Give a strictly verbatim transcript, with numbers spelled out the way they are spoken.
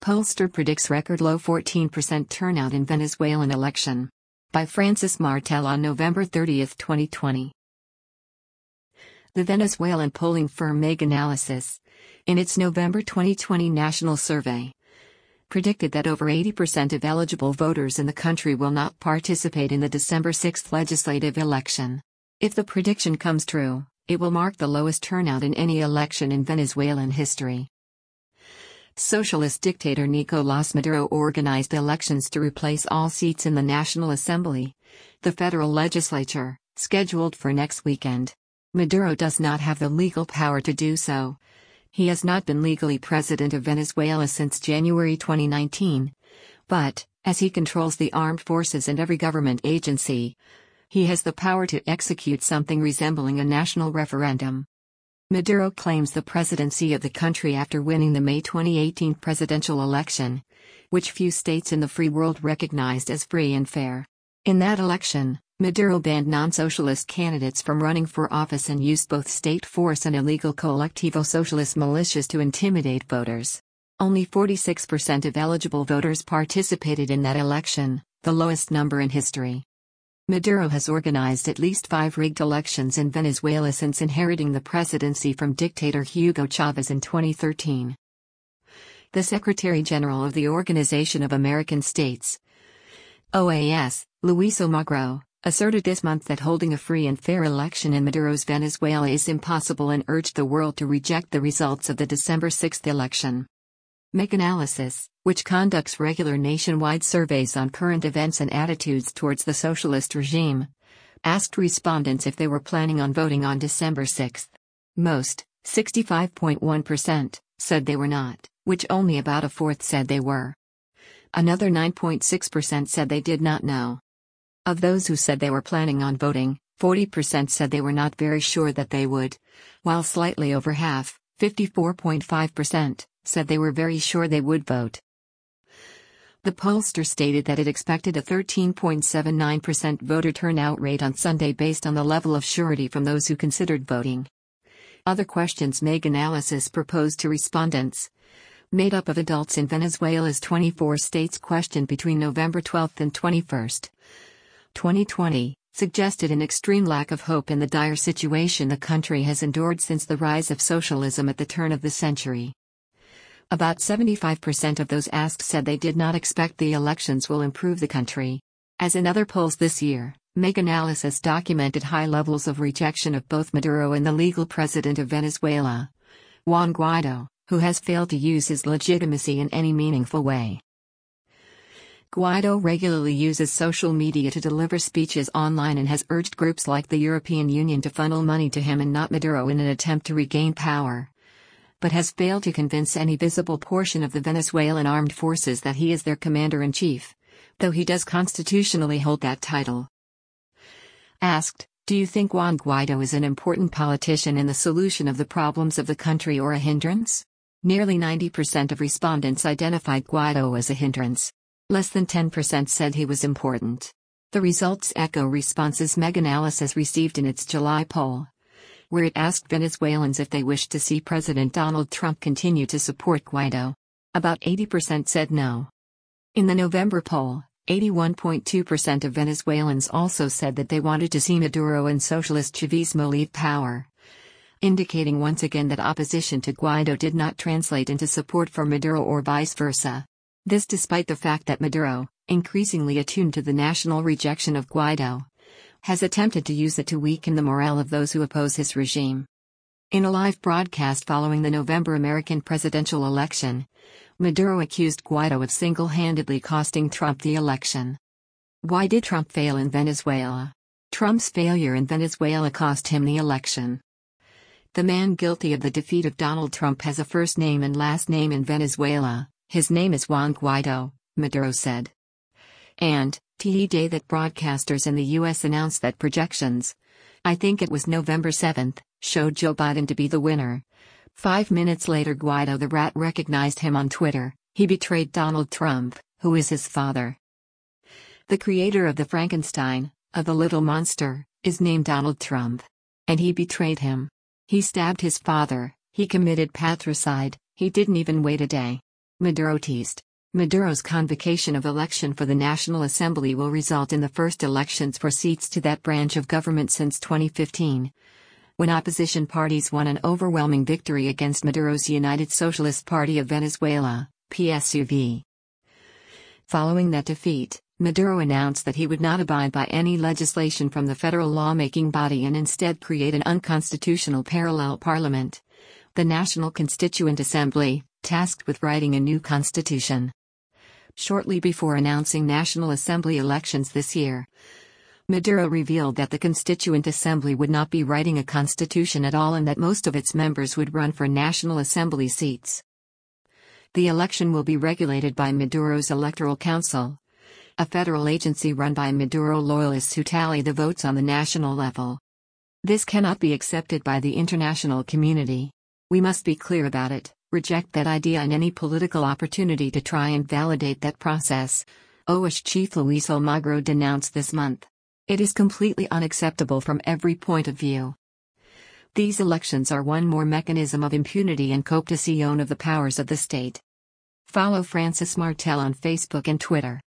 Pollster predicts record low fourteen percent turnout in Venezuelan election. By Francis Martel on November thirtieth, twenty twenty. The Venezuelan polling firm Meganalysis, in its November twenty twenty national survey, predicted that over eighty percent of eligible voters in the country will not participate in the December sixth legislative election. If the prediction comes true, it will mark the lowest turnout in any election in Venezuelan history. Socialist dictator Nicolás Maduro organized elections to replace all seats in the National Assembly, the federal legislature, scheduled for next weekend. Maduro does not have the legal power to do so. He has not been legally president of Venezuela since January twenty nineteen, but, as he controls the armed forces and every government agency, he has the power to execute something resembling a national referendum. Maduro claims the presidency of the country after winning the May twenty eighteen presidential election, which few states in the free world recognized as free and fair. In that election, Maduro banned non-socialist candidates from running for office and used both state force and illegal colectivo socialist militias to intimidate voters. Only forty-six percent of eligible voters participated in that election, the lowest number in history. Maduro has organized at least five rigged elections in Venezuela since inheriting the presidency from dictator Hugo Chavez in twenty thirteen. The Secretary General of the Organization of American States, O A S, Luis Almagro, asserted this month that holding a free and fair election in Maduro's Venezuela is impossible and urged the world to reject the results of the December sixth election. Meganalysis, which conducts regular nationwide surveys on current events and attitudes towards the socialist regime, asked respondents if they were planning on voting on December sixth. Most, sixty-five point one percent, said they were not, which only about a fourth said they were. Another nine point six percent said they did not know. Of those who said they were planning on voting, forty percent said they were not very sure that they would, while slightly over half, fifty-four point five percent, said they were very sure they would vote. The pollster stated that it expected a thirteen point seven nine percent voter turnout rate on Sunday based on the level of surety from those who considered voting. Other questions Meganalysis proposed to respondents, made up of adults in Venezuela's twenty-four states questioned between November twelfth and twenty-first, twenty twenty, suggested an extreme lack of hope in the dire situation the country has endured since the rise of socialism at the turn of the century. About seventy-five percent of those asked said they did not expect the elections will improve the country. As in other polls this year, Meganalysis documented high levels of rejection of both Maduro and the legal president of Venezuela, Juan Guaido, who has failed to use his legitimacy in any meaningful way. Guaido regularly uses social media to deliver speeches online and has urged groups like the European Union to funnel money to him and not Maduro in an attempt to regain power, but has failed to convince any visible portion of the Venezuelan armed forces that he is their commander-in-chief, though he does constitutionally hold that title. Asked, "Do you think Juan Guaido is an important politician in the solution of the problems of the country or a hindrance?" Nearly ninety percent of respondents identified Guaido as a hindrance. Less than ten percent said he was important. The results echo responses Meganalysis received in its July poll, where it asked Venezuelans if they wished to see President Donald Trump continue to support Guaido. About eighty percent said no. In the November poll, eighty-one point two percent of Venezuelans also said that they wanted to see Maduro and socialist Chavismo leave power, indicating once again that opposition to Guaido did not translate into support for Maduro or vice versa. This despite the fact that Maduro, increasingly attuned to the national rejection of Guaido, has attempted to use it to weaken the morale of those who oppose his regime. In a live broadcast following the November American presidential election, Maduro accused Guaido of single-handedly costing Trump the election. Why did Trump fail in Venezuela? Trump's failure in Venezuela cost him the election. The man guilty of the defeat of Donald Trump has a first name and last name in Venezuela. His name is Juan Guaido, Maduro said. And, the day that broadcasters in the U S announced that projections, I think it was November seventh, showed Joe Biden to be the winner. Five minutes later Guaido the rat recognized him on Twitter. He betrayed Donald Trump, who is his father. The creator of the Frankenstein, of the little monster, is named Donald Trump. And he betrayed him. He stabbed his father, he committed patricide, he didn't even wait a day. Maduro teased. Maduro's convocation of election for the National Assembly will result in the first elections for seats to that branch of government since twenty fifteen, when opposition parties won an overwhelming victory against Maduro's United Socialist Party of Venezuela, P S U V. Following that defeat, Maduro announced that he would not abide by any legislation from the federal lawmaking body and instead create an unconstitutional parallel parliament, the National Constituent Assembly, tasked with writing a new constitution. Shortly before announcing National Assembly elections this year, Maduro revealed that the Constituent Assembly would not be writing a constitution at all and that most of its members would run for National Assembly seats. The election will be regulated by Maduro's Electoral Council, a federal agency run by Maduro loyalists who tally the votes on the national level. This cannot be accepted by the international community. We must be clear about it, reject that idea and any political opportunity to try and validate that process, O A S chief Luis Almagro denounced this month. It is completely unacceptable from every point of view. These elections are one more mechanism of impunity and cooptation of the powers of the state. Follow Francis Martel on Facebook and Twitter.